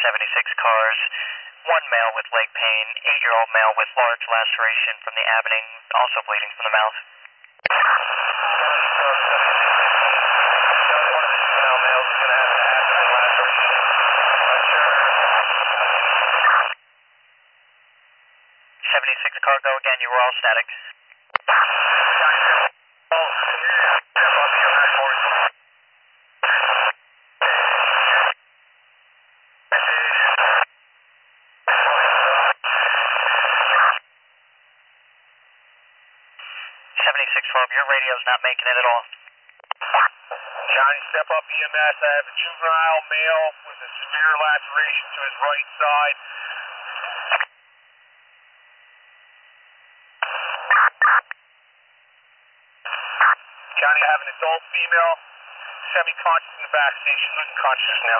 76 cars, one male with leg pain, 8-year-old male with large laceration from the abdomen, also bleeding from the mouth. 76 cargo, again, you were all static. 7612, your radio's not making it at all. Johnny, step up EMS. I have a juvenile male with a severe laceration to his right side. Johnny, I have an adult female, semi-conscious in the back seat. She's losing consciousness now.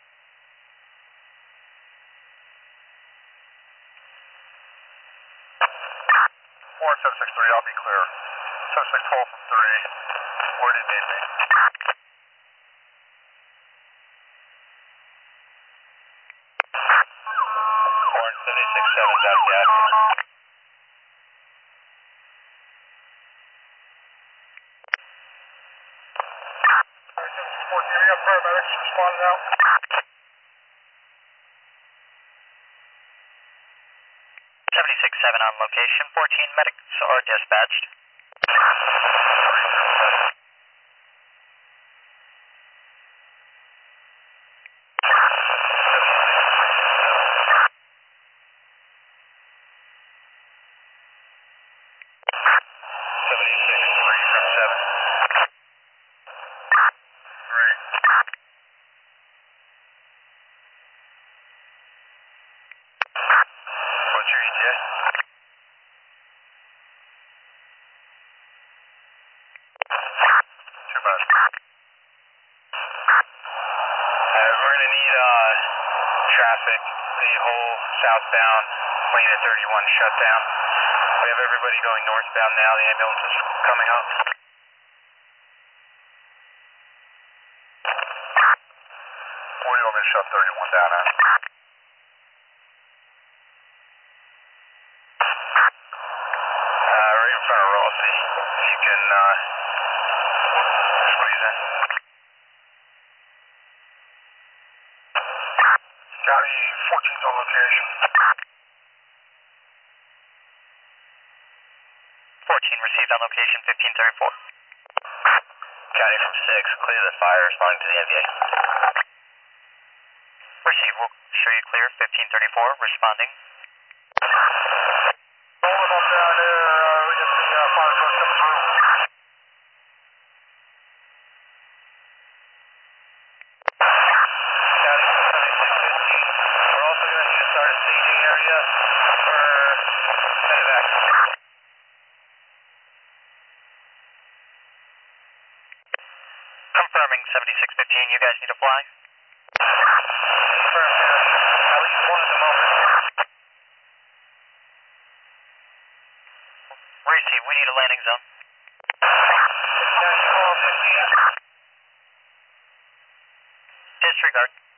4763, I'll be clear. 7612 from 3. Where did they need me? Warren 76-7, got a gas unit. We have paramedics responding out. 76-7 on location, 14 medics are dispatched. What's your ETA? Too bad. We're going to need traffic, the whole southbound lane at 31 shut down. We have everybody going northbound now. The ambulance is coming up. Where do you want me to shut 31 down at? Right in front of Rossi. If you can squeeze in. Johnny, 14's on location. 14 received on location, 1534. Johnny from 6, clear the fire, responding to the NVA. Received, we'll show you clear, 1534, responding. Rolling up down there, if the fire truck comes through. Johnny from 7615, we're also going to need to start a staging area for medevac. Confirming 7615, you guys need to fly? Confirmed, at least one at the moment. Receive, we need a landing zone. Johnny, call 15. Disregard.